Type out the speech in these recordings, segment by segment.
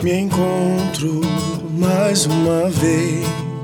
Me encontro mais uma vez,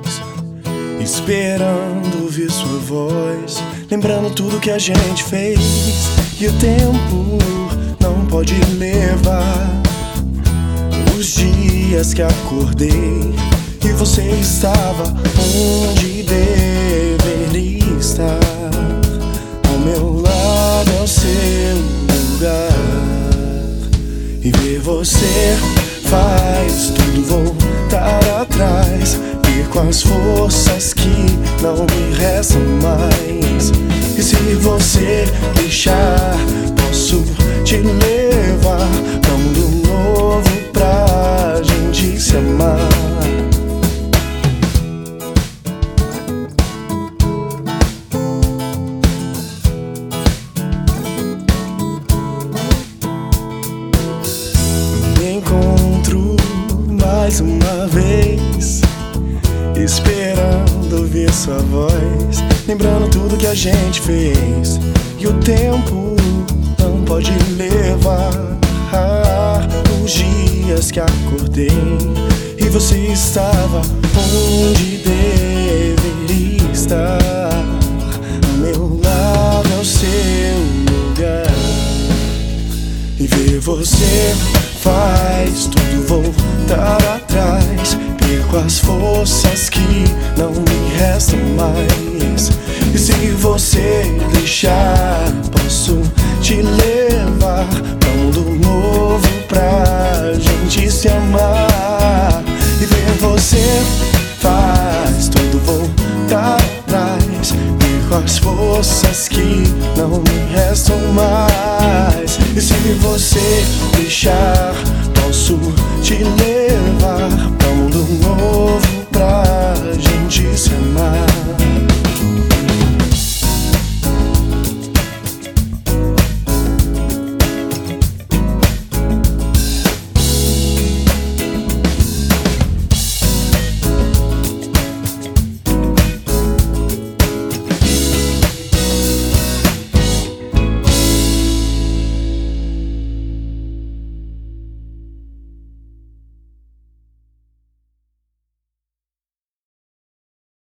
esperando ouvir sua voz, lembrando tudo que a gente fez. E o tempo não pode levar os dias que acordei e você estava onde deveria estar. Ao meu lado é o seu lugar, e ver você faz tudo voltar atrás, ir com as forças que não me restam mais. E se você deixar, posso te levar pra um mundo novo pra gente se amar. Mais uma vez, esperando ouvir sua voz, lembrando tudo que a gente fez. E o tempo não pode levar os dias que acordei e você estava onde deveria estar. Ao meu lado é o seu lugar, e ver você faz tudo voltar atrás, perco as forças que não me restam mais. E se você deixar, posso te levar pra um mundo novo pra gente se amar. E ver você faz tudo voltar atrás, perco as forças que não me restam mais. E se você deixar, posso te levar